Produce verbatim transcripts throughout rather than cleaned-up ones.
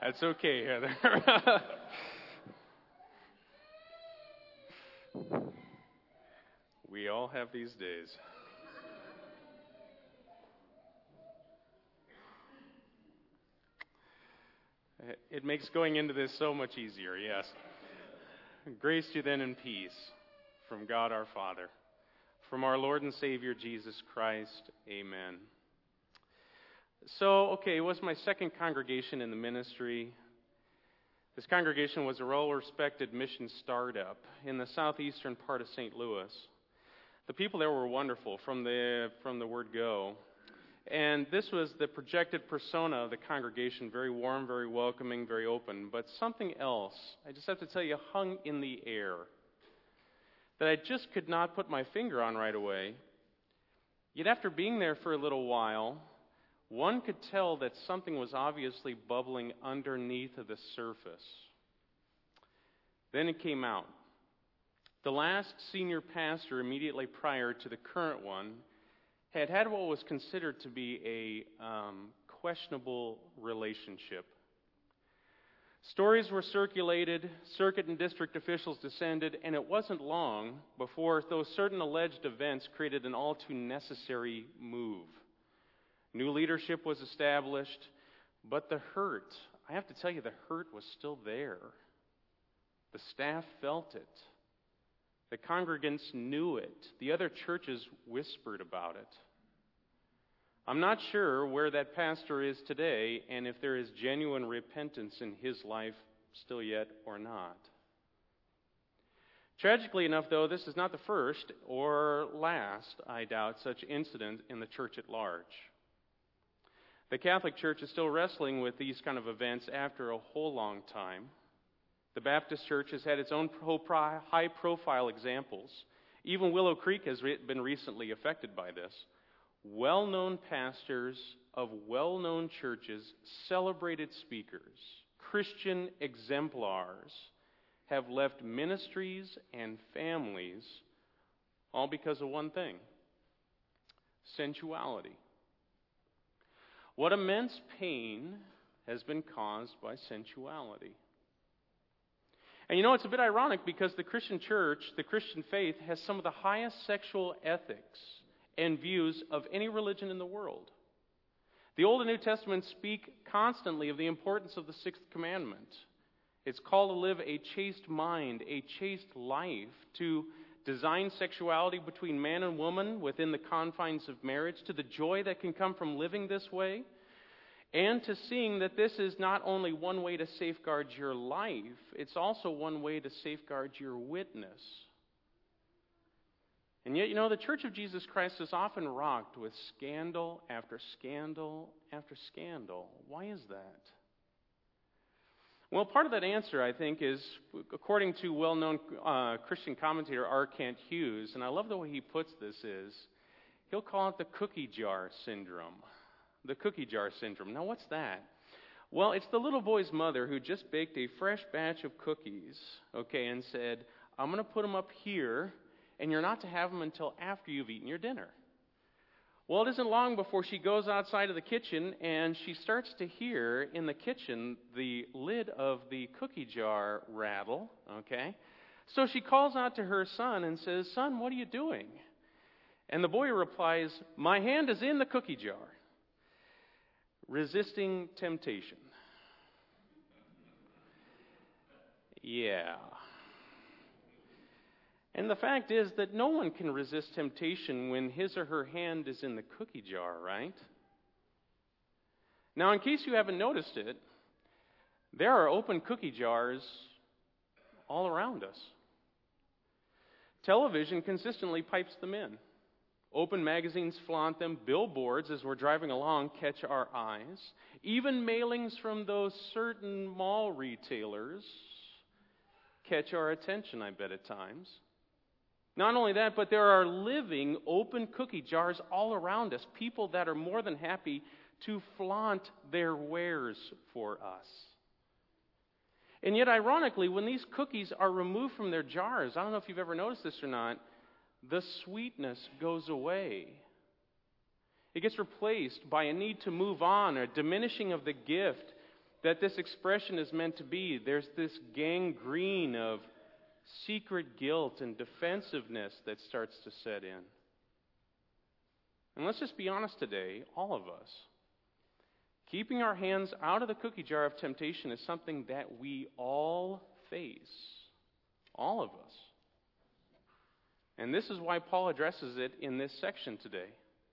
That's okay, Heather. We all have these days. It makes going into this so much easier, yes. Grace to you then and peace from God our Father, from our Lord and Savior Jesus Christ. Amen. So, okay, it was my second congregation in the ministry. This congregation was a well-respected mission startup in the southeastern part of Saint Louis. The people there were wonderful from the from the word go. And this was the projected persona of the congregation, very warm, very welcoming, very open. But something else, I just have to tell you, hung in the air that I just could not put my finger on right away. Yet after being there for a little while, one could tell that something was obviously bubbling underneath of the surface. Then it came out. The last senior pastor immediately prior to the current one had had what was considered to be a um, questionable relationship. Stories were circulated, circuit and district officials descended, and it wasn't long before those certain alleged events created an all too necessary move. New leadership was established, but the hurt, I have to tell you, the hurt was still there. The staff felt it. The congregants knew it. The other churches whispered about it. I'm not sure where that pastor is today and if there is genuine repentance in his life still yet or not. Tragically enough, though, this is not the first or last, I doubt, such incident in the church at large. The Catholic Church is still wrestling with these kind of events after a whole long time. The Baptist Church has had its own high-profile examples. Even Willow Creek has been recently affected by this. Well-known pastors of well-known churches, celebrated speakers, Christian exemplars have left ministries and families all because of one thing: sensuality. What immense pain has been caused by sensuality? And you know, it's a bit ironic because the Christian church, the Christian faith, has some of the highest sexual ethics and views of any religion in the world. The Old and New Testaments speak constantly of the importance of the sixth commandment. It's called to live a chaste mind, a chaste life, to design sexuality between man and woman within the confines of marriage, to the joy that can come from living this way, and to seeing that this is not only one way to safeguard your life, it's also one way to safeguard your witness. And yet, you know, the Church of Jesus Christ is often rocked with scandal after scandal after scandal. Why is that? Well, part of that answer, I think, is, according to well-known uh, Christian commentator R. Kent Hughes, and I love the way he puts this, is he'll call it the cookie jar syndrome. The cookie jar syndrome. Now, what's that? Well, it's the little boy's mother who just baked a fresh batch of cookies, okay, and said, I'm going to put them up here, and you're not to have them until after you've eaten your dinner. Well, it isn't long before she goes outside of the kitchen and she starts to hear in the kitchen the lid of the cookie jar rattle, okay? So she calls out to her son and says, Son, what are you doing? And the boy replies, My hand is in the cookie jar. Resisting temptation. Yeah. And the fact is that no one can resist temptation when his or her hand is in the cookie jar, right? Now, in case you haven't noticed it, there are open cookie jars all around us. Television consistently pipes them in. Open magazines flaunt them. Billboards, as we're driving along, catch our eyes. Even mailings from those certain mall retailers catch our attention, I bet, at times. Not only that, but there are living open cookie jars all around us, people that are more than happy to flaunt their wares for us. And yet, ironically, when these cookies are removed from their jars, I don't know if you've ever noticed this or not, the sweetness goes away. It gets replaced by a need to move on, a diminishing of the gift, that this expression is meant to be. There's this gangrene of secret guilt and defensiveness that starts to set in. And let's just be honest today, all of us. Keeping our hands out of the cookie jar of temptation is something that we all face. All of us. And this is why Paul addresses it in this section today.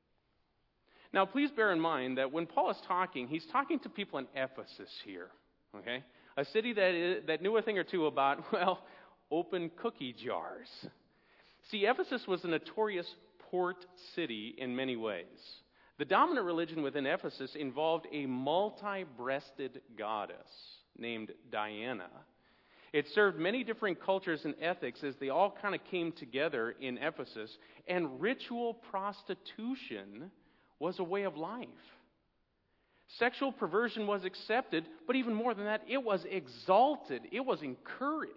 Now, please bear in mind that when Paul is talking, he's talking to people in Ephesus here. Okay? A city that, is, that knew a thing or two about, well, open cookie jars. See, Ephesus was a notorious port city in many ways. The dominant religion within Ephesus involved a multi-breasted goddess named Diana. It served many different cultures and ethics as they all kind of came together in Ephesus, and ritual prostitution was a way of life. Sexual perversion was accepted, but even more than that, it was exalted, it was encouraged.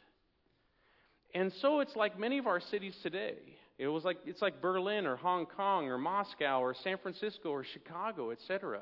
And so it's like many of our cities today. It was like it's like Berlin or Hong Kong or Moscow or San Francisco or Chicago, et cetera.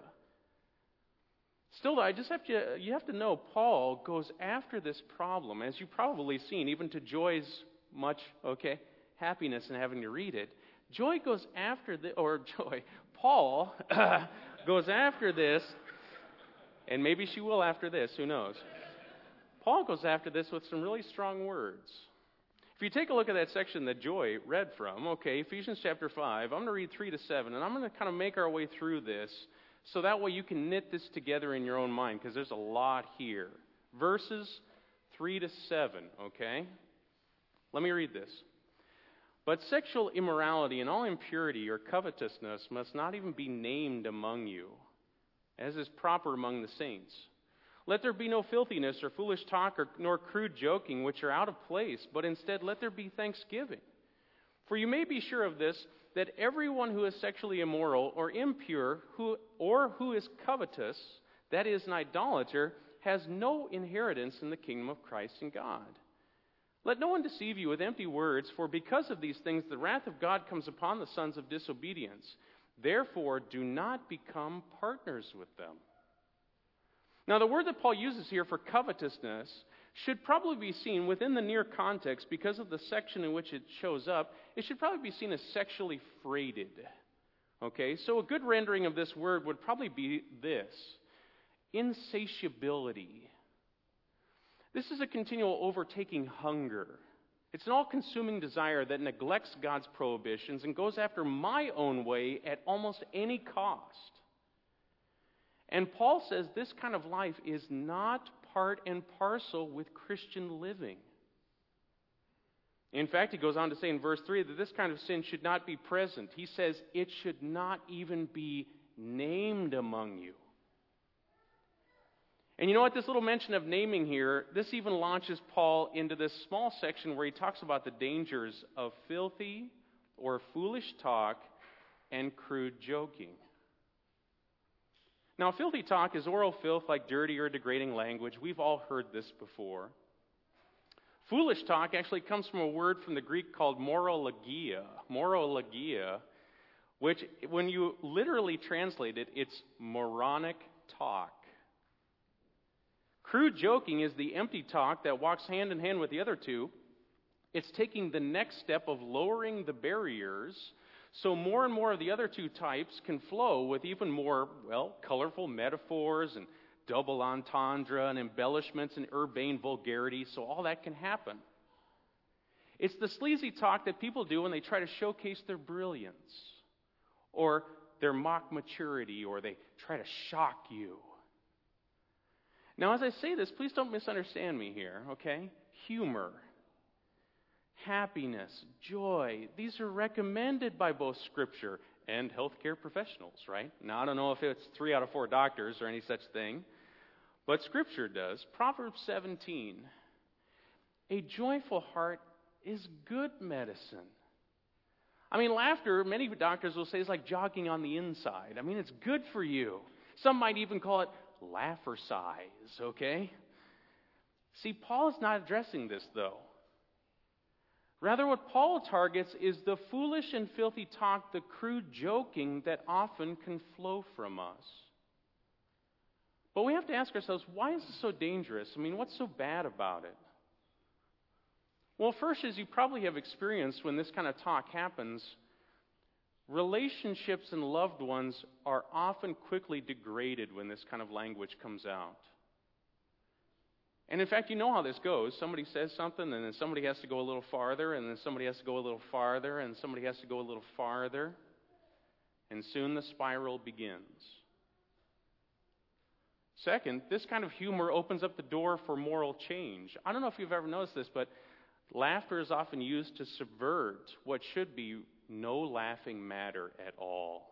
Still, though, I just have to you have to know Paul goes after this problem, as you've probably seen, even to Joy's much okay happiness in having to read it. Joy goes after the or Joy Paul goes after this, and maybe she will after this. Who knows? Paul goes after this with some really strong words. If you take a look at that section that Joy read from, okay, Ephesians chapter five, I'm going to read three to seven, and I'm going to kind of make our way through this so that way you can knit this together in your own mind, because there's a lot here. Verses three to seven, okay? Let me read this. But sexual immorality and all impurity or covetousness must not even be named among you, as is proper among the saints. Let there be no filthiness or foolish talk or, nor crude joking, which are out of place, but instead let there be thanksgiving. For you may be sure of this, that everyone who is sexually immoral or impure who, or who is covetous, that is an idolater, has no inheritance in the kingdom of Christ and God. Let no one deceive you with empty words, for because of these things the wrath of God comes upon the sons of disobedience. Therefore, do not become partners with them. Now, the word that Paul uses here for covetousness should probably be seen within the near context because of the section in which it shows up. It should probably be seen as sexually freighted. Okay, so a good rendering of this word would probably be this: insatiability. This is a continual overtaking hunger. It's an all-consuming desire that neglects God's prohibitions and goes after my own way at almost any cost. And Paul says this kind of life is not part and parcel with Christian living. In fact, he goes on to say in verse three that this kind of sin should not be present. He says it should not even be named among you. And you know what? This little mention of naming here, this even launches Paul into this small section where he talks about the dangers of filthy or foolish talk and crude joking. Now, filthy talk is oral filth like dirty or degrading language. We've all heard this before. Foolish talk actually comes from a word from the Greek called morologia. Morologia, which when you literally translate it, it's moronic talk. Crude joking is the empty talk that walks hand in hand with the other two. It's taking the next step of lowering the barriers so more and more of the other two types can flow with even more, well, colorful metaphors and double entendre and embellishments and urbane vulgarity, so all that can happen. It's the sleazy talk that people do when they try to showcase their brilliance or their mock maturity, or they try to shock you. Now, as I say this, please don't misunderstand me here, okay? Humor, happiness, joy, these are recommended by both Scripture and healthcare professionals, right? Now, I don't know if it's three out of four doctors or any such thing, but Scripture does. Proverbs seventeen, a joyful heart is good medicine. I mean, laughter, many doctors will say, is like jogging on the inside. I mean, it's good for you. Some might even call it laughercise, okay? See, Paul is not addressing this, though. Rather, what Paul targets is the foolish and filthy talk, the crude joking that often can flow from us. But we have to ask ourselves, why is this so dangerous? I mean, what's so bad about it? Well, first, as you probably have experienced when this kind of talk happens, relationships and loved ones are often quickly degraded when this kind of language comes out. And in fact, you know how this goes. Somebody says something, and then somebody has to go a little farther, and then somebody has to go a little farther, and somebody has to go a little farther. And soon the spiral begins. Second, this kind of humor opens up the door for moral change. I don't know if you've ever noticed this, but laughter is often used to subvert what should be no laughing matter at all.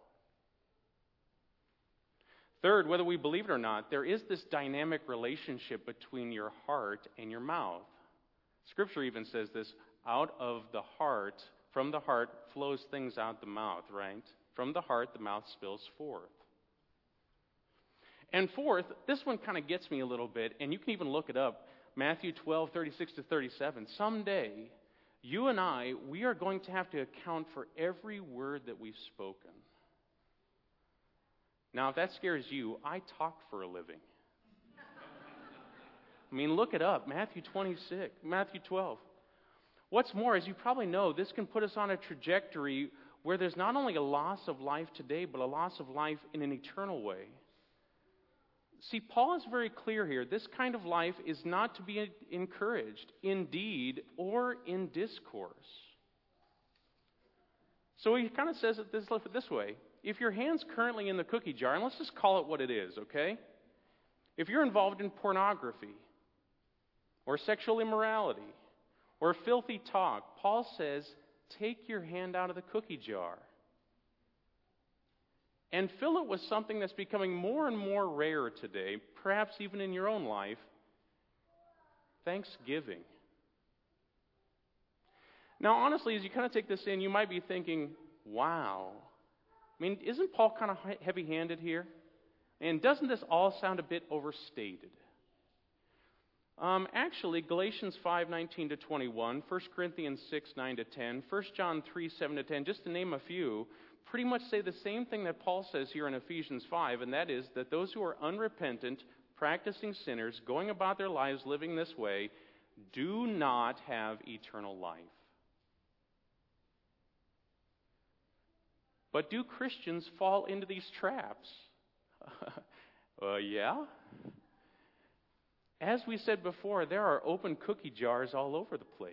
Third, whether we believe it or not, there is this dynamic relationship between your heart and your mouth. Scripture even says this, out of the heart, from the heart flows things out the mouth, right? From the heart, the mouth spills forth. And fourth, this one kind of gets me a little bit, and you can even look it up, Matthew twelve, thirty-six to thirty-seven. Someday, you and I, we are going to have to account for every word that we've spoken. Now, if that scares you, I talk for a living. I mean, look it up, Matthew twenty-six, Matthew twelve. What's more, as you probably know, this can put us on a trajectory where there's not only a loss of life today, but a loss of life in an eternal way. See, Paul is very clear here. This kind of life is not to be encouraged in deed or in discourse. So he kind of says it this, this way. If your hand's currently in the cookie jar, and let's just call it what it is, okay? If you're involved in pornography or sexual immorality or filthy talk, Paul says, take your hand out of the cookie jar and fill it with something that's becoming more and more rare today, perhaps even in your own life, thanksgiving. Now, honestly, as you kind of take this in, you might be thinking, wow. I mean, isn't Paul kind of heavy-handed here? And doesn't this all sound a bit overstated? Um, actually, Galatians five, nineteen to twenty-one, First Corinthians six, nine to ten, First John three, seven to ten, just to name a few, pretty much say the same thing that Paul says here in Ephesians five, and that is that those who are unrepentant, practicing sinners, going about their lives living this way, do not have eternal life. But do Christians fall into these traps? uh, yeah. As we said before, there are open cookie jars all over the place.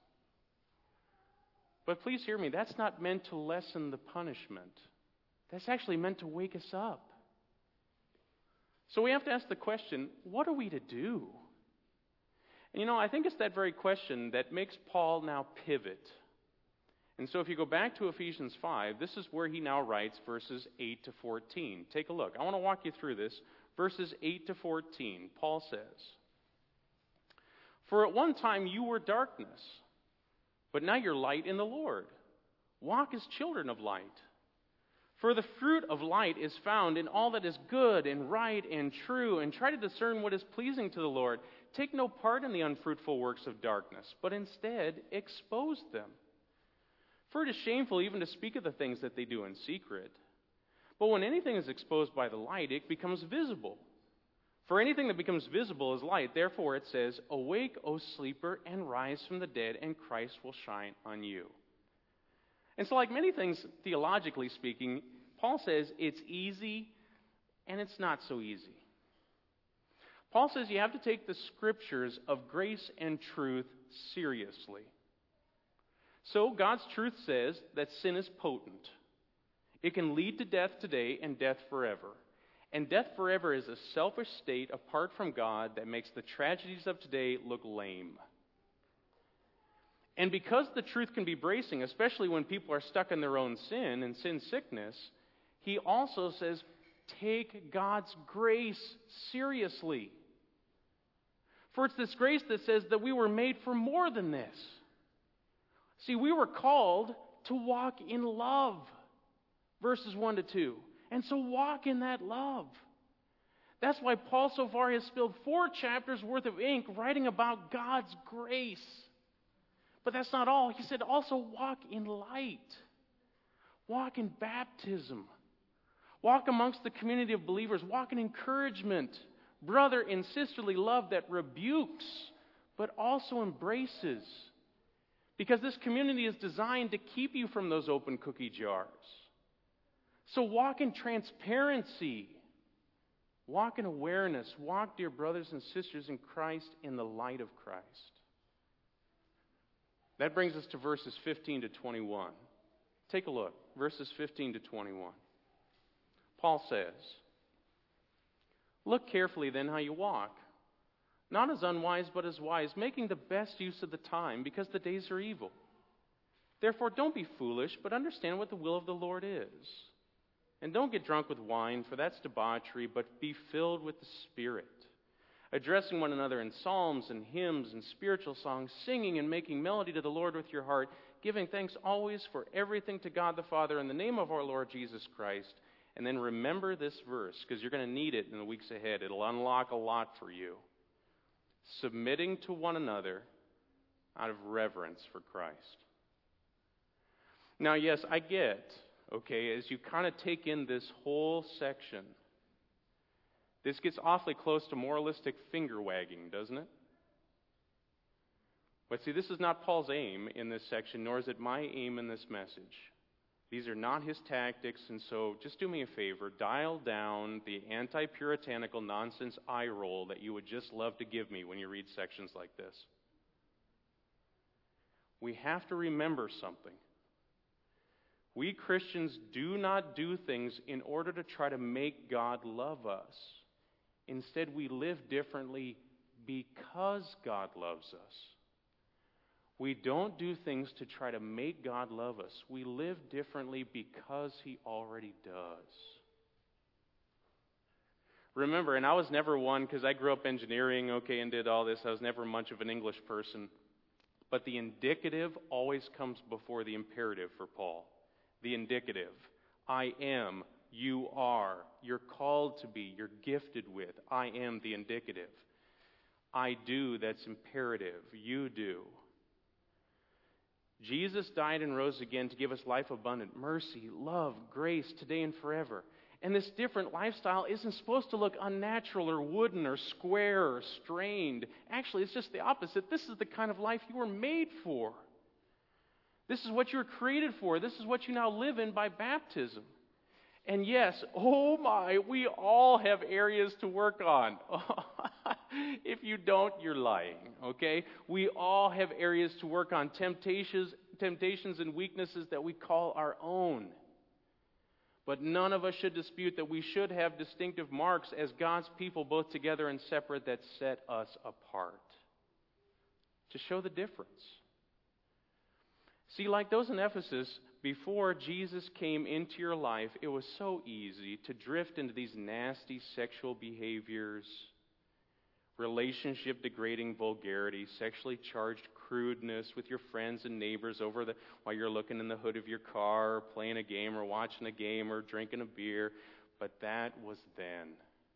But please hear me, that's not meant to lessen the punishment. That's actually meant to wake us up. So we have to ask the question, what are we to do? And you know, I think it's that very question that makes Paul now pivot. And so if you go back to Ephesians five, this is where he now writes verses eight to fourteen. Take a look. I want to walk you through this. Verses eight to fourteen, Paul says, for at one time you were darkness, but now you're light in the Lord. Walk as children of light. For the fruit of light is found in all that is good and right and true, and try to discern what is pleasing to the Lord. Take no part in the unfruitful works of darkness, but instead expose them. For it is shameful even to speak of the things that they do in secret. But when anything is exposed by the light, it becomes visible. For anything that becomes visible is light. Therefore it says, awake, O sleeper, and rise from the dead, and Christ will shine on you. And so like many things, theologically speaking, Paul says it's easy and it's not so easy. Paul says you have to take the scriptures of grace and truth seriously. So God's truth says that sin is potent. It can lead to death today and death forever. And death forever is a selfish state apart from God that makes the tragedies of today look lame. And because the truth can be bracing, especially when people are stuck in their own sin and sin sickness, he also says, take God's grace seriously. For it's this grace that says that we were made for more than this. See, we were called to walk in love. Verses one to two. And so walk in that love. That's why Paul so far has spilled four chapters worth of ink writing about God's grace. But that's not all. He said also walk in light. Walk in baptism. Walk amongst the community of believers. Walk in encouragement. brother and sisterly love that rebukes but also embraces. Because this community is designed to keep you from those open cookie jars. So walk in transparency. Walk in awareness. Walk, dear brothers and sisters in Christ, in the light of Christ. That brings us to verses fifteen to twenty-one. Take a look. Verses fifteen to twenty-one. Paul says, "Look carefully then how you walk, not as unwise but as wise, making the best use of the time, because the days are evil. Therefore don't be foolish, but understand what the will of the Lord is. And don't get drunk with wine, for that's debauchery, but be filled with the Spirit, addressing one another in psalms and hymns and spiritual songs, singing and making melody to the Lord with your heart, giving thanks always for everything to God the Father in the name of our Lord Jesus Christ." And then remember this verse, because you're going to need it in the weeks ahead. It'll unlock a lot for you. Submitting to one another out of reverence for Christ. Now, yes, I get, okay, as you kind of take in this whole section, this gets awfully close to moralistic finger wagging, doesn't it? But see, this is not Paul's aim in this section, nor is it my aim in this message. These are not his tactics, and so just do me a favor, dial down the anti-puritanical nonsense eye roll that you would just love to give me when you read sections like this. We have to remember something. We Christians do not do things in order to try to make God love us. Instead, we live differently because God loves us. We don't do things to try to make God love us. We live differently because He already does. Remember, and I was never one, because I grew up engineering, okay, and did all this. I was never much of an English person. But the indicative always comes before the imperative for Paul. The indicative. I am, you are, you're called to be, you're gifted with. I am the indicative. I do, that's imperative. You do. Jesus died and rose again to give us life abundant, mercy, love, grace, today and forever. And this different lifestyle isn't supposed to look unnatural or wooden or square or strained. Actually, it's just the opposite. This is the kind of life you were made for. This is what you were created for. This is what you now live in by baptism. And yes, oh my, we all have areas to work on. If you don't, you're lying, okay? We all have areas to work on, temptations, temptations and weaknesses that we call our own. But none of us should dispute that we should have distinctive marks as God's people, both together and separate, that set us apart. To show the difference. See, like those in Ephesus, before Jesus came into your life, it was so easy to drift into these nasty sexual behaviors, relationship degrading vulgarity, sexually charged crudeness with your friends and neighbors over the while you're looking in the hood of your car, or playing a game, or watching a game, or drinking a beer. But that was then.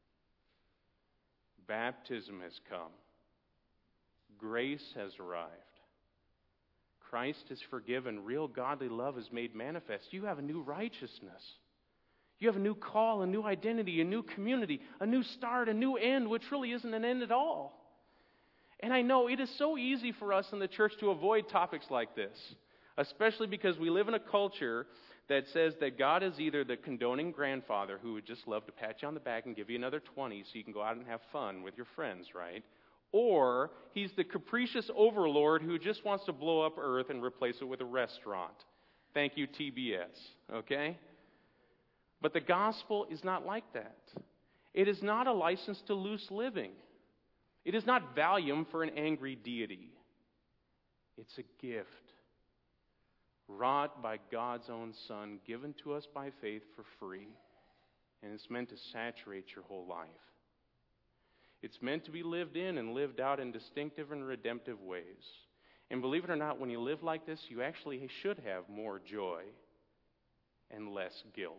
Baptism has come. Grace has arrived. Christ has forgiven. Real godly love is made manifest. You have a new righteousness. You have a new call, a new identity, a new community, a new start, a new end, which really isn't an end at all. And I know it is so easy for us in the church to avoid topics like this, especially because we live in a culture that says that God is either the condoning grandfather who would just love to pat you on the back and give you another twenty so you can go out and have fun with your friends, right? Or He's the capricious overlord who just wants to blow up earth and replace it with a restaurant. Thank you, T B S, okay? But the gospel is not like that. It is not a license to loose living. It is not Valium for an angry deity. It's a gift wrought by God's own Son, given to us by faith for free, and it's meant to saturate your whole life. It's meant to be lived in and lived out in distinctive and redemptive ways. And believe it or not, when you live like this, you actually should have more joy and less guilt.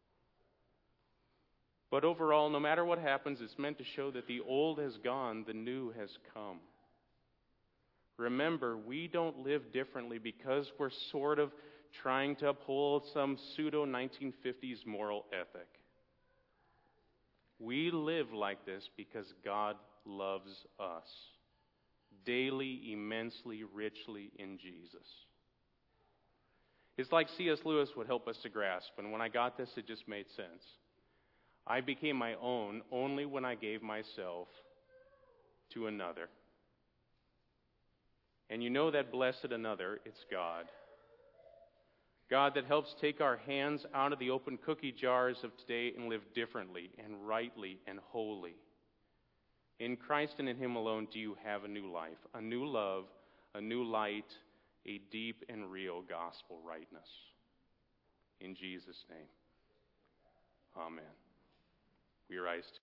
But overall, no matter what happens, it's meant to show that the old has gone, the new has come. Remember, we don't live differently because we're sort of trying to uphold some pseudo nineteen fifties moral ethic. We live like this because God loves us daily, immensely, richly in Jesus. It's like C S Lewis would help us to grasp, and when I got this, it just made sense. I became my own only when I gave myself to another. And you know that blessed another, it's God. God that helps take our hands out of the open cookie jars of today and live differently and rightly and wholly. In Christ and in Him alone do you have a new life, a new love, a new light, a deep and real gospel rightness. In Jesus' name, amen. We rise to